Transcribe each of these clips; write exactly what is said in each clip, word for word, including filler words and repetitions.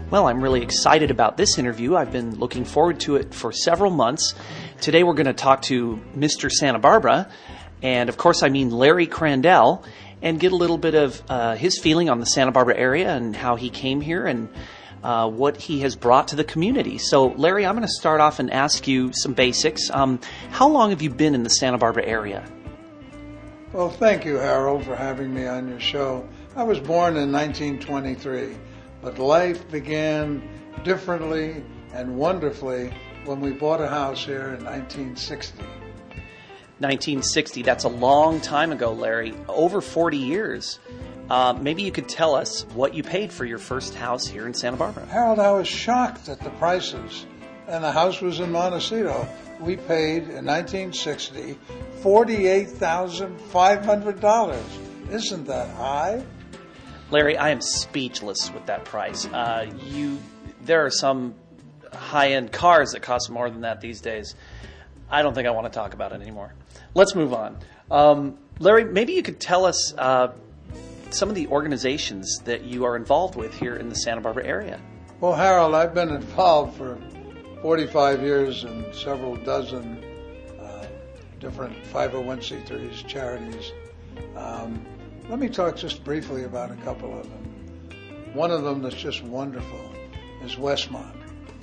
Well, I'm really excited about this interview. I've been looking forward to it for several months. Today we're going to talk to Mister Santa Barbara, and of course I mean Larry Crandell, and get a little bit of uh, his feeling on the Santa Barbara area and how he came here and uh, what he has brought to the community. So, Larry, I'm going to start off and ask you some basics. Um, how long have you been in the Santa Barbara area? Well, thank you, Harold, for having me on your show. I was born in nineteen twenty-three. But life began differently and wonderfully when we bought a house here in nineteen sixty. nineteen sixty, that's a long time ago, Larry. Over forty years. Uh, maybe you could tell us what you paid for your first house here in Santa Barbara. Harold, I was shocked at the prices. And the house was in Montecito. We paid, in nineteen sixty, forty-eight thousand five hundred dollars. Isn't that high? Larry, I am speechless with that price. Uh, you, there are some high-end cars that cost more than that these days. I don't think I want to talk about it anymore. Let's move on. Um, Larry, maybe you could tell us uh, some of the organizations that you are involved with here in the Santa Barbara area. Well, Harold, I've been involved for forty-five years in several dozen uh, different five oh one c threes, charities. Um, Let me talk just briefly about a couple of them. One of them that's just wonderful is Westmont.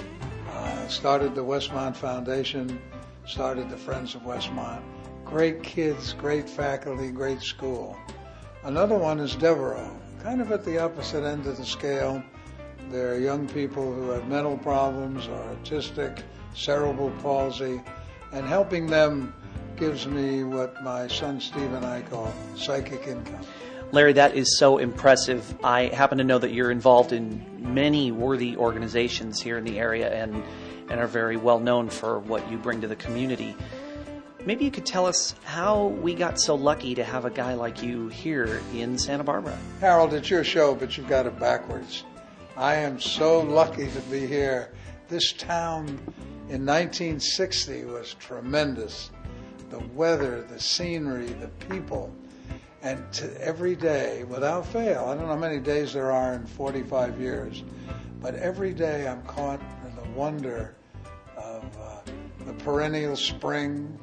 Uh, started the Westmont Foundation, started the Friends of Westmont. Great kids, great faculty, great school. Another one is Devereaux, kind of at the opposite end of the scale. They're young people who have mental problems or autistic, cerebral palsy, and helping them gives me what my son Steve and I call psychic income. Larry, that is so impressive. I happen to know that you're involved in many worthy organizations here in the area and, and are very well known for what you bring to the community. Maybe you could tell us how we got so lucky to have a guy like you here in Santa Barbara. Harold, it's your show, but you've got it backwards. I am so lucky to be here. This town in nineteen sixty was tremendous. The weather, the scenery, the people, and to every day, without fail, I don't know how many days there are in forty-five years, but every day I'm caught in the wonder of uh, the perennial spring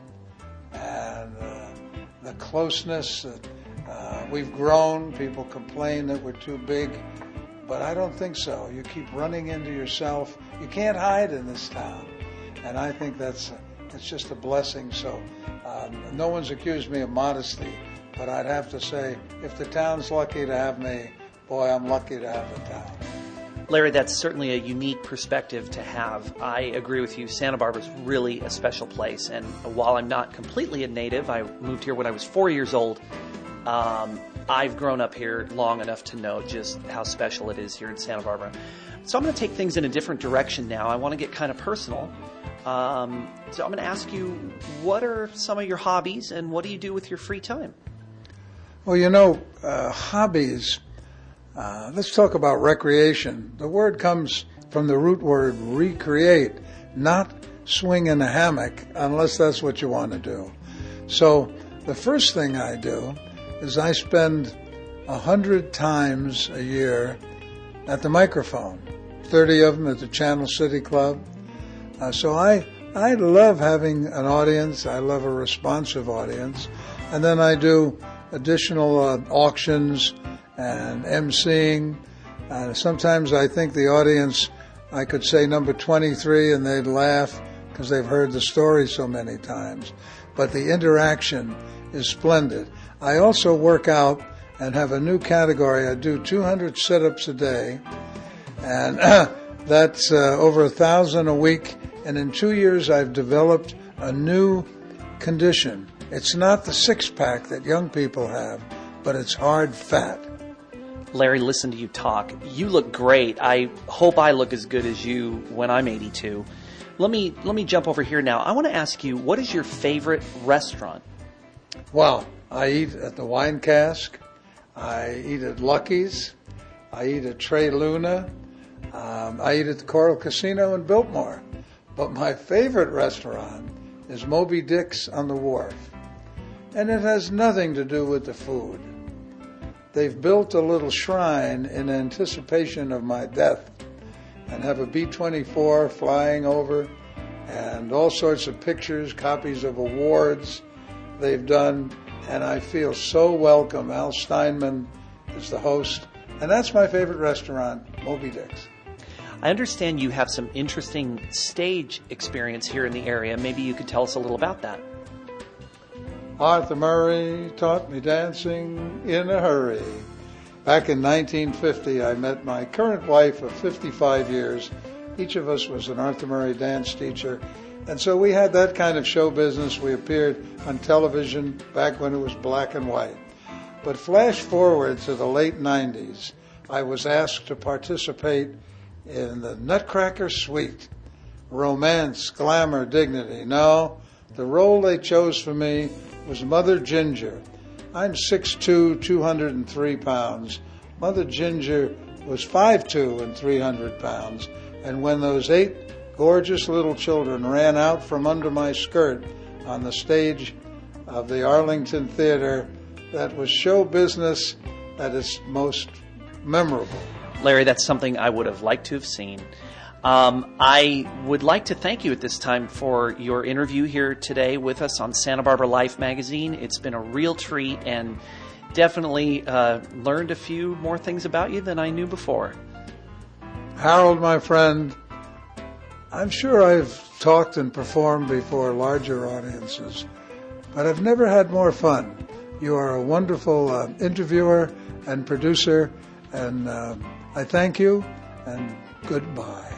and uh, the closeness that uh, we've grown. People complain that we're too big, but I don't think so. You keep running into yourself. You can't hide in this town, and I think that's it's just a blessing. So um, no one's accused me of modesty, but I'd have to say, if the town's lucky to have me, boy, I'm lucky to have the town. Larry, that's certainly a unique perspective to have. I agree with you. Santa Barbara's really a special place, and while I'm not completely a native, I moved here when I was four years old. Um, I've grown up here long enough to know just how special it is here in Santa Barbara. So I'm going to take things in a different direction now. I want to get kind of personal. Um, so I'm going to ask you, what are some of your hobbies and what do you do with your free time? Well, you know, uh, hobbies, uh, let's talk about recreation. The word comes from the root word recreate, not swing in a hammock, unless that's what you want to do. So the first thing I do is I spend a hundred times a year at the microphone, thirty of them at the Channel City Club. Uh, so I I love having an audience. I love a responsive audience. And then I do additional uh, auctions and emceeing. Uh, sometimes I think the audience, I could say number twenty-three and they'd laugh because they've heard the story so many times. But the interaction is splendid. I also work out and have a new category. I do two hundred sit-ups a day, and that's uh, over a thousand a week. And in two years, I've developed a new condition. It's not the six-pack that young people have, but it's hard fat. Larry, listen to you talk. You look great. I hope I look as good as you when I'm eighty-two. Let me let me jump over here now. I want to ask you, what is your favorite restaurant? Well, I eat at the Wine Cask. I eat at Lucky's. I eat at Trey Luna. Um, I eat at the Coral Casino in Biltmore. But my favorite restaurant is Moby Dick's on the Wharf. And it has nothing to do with the food. They've built a little shrine in anticipation of my death. and have a B twenty-four flying over and all sorts of pictures, copies of awards they've done, and I feel so welcome. Al Steinman is the host, and that's my favorite restaurant, Moby Dick's. I understand you have some interesting stage experience here in the area. Maybe you could tell us a little about that. Arthur Murray taught me dancing in a hurry. Back in nineteen fifty, I met my current wife of fifty-five years. Each of us was an Arthur Murray dance teacher. And so we had that kind of show business. We appeared on television back when it was black and white. But flash forward to the late nineties, I was asked to participate in the Nutcracker Suite. Romance, glamour, dignity. No, the role they chose for me was Mother Ginger. I'm six foot two, two hundred three pounds. Mother Ginger was five foot two and three hundred pounds. And when those eight gorgeous little children ran out from under my skirt on the stage of the Arlington Theater, that was show business at its most memorable. Larry, that's something I would have liked to have seen. Um, I would like to thank you at this time for your interview here today with us on Santa Barbara Life magazine. It's been a real treat and definitely uh, learned a few more things about you than I knew before. Harold, my friend, I'm sure I've talked and performed before larger audiences, but I've never had more fun. You are a wonderful uh, interviewer and producer, and uh, I thank you, and goodbye.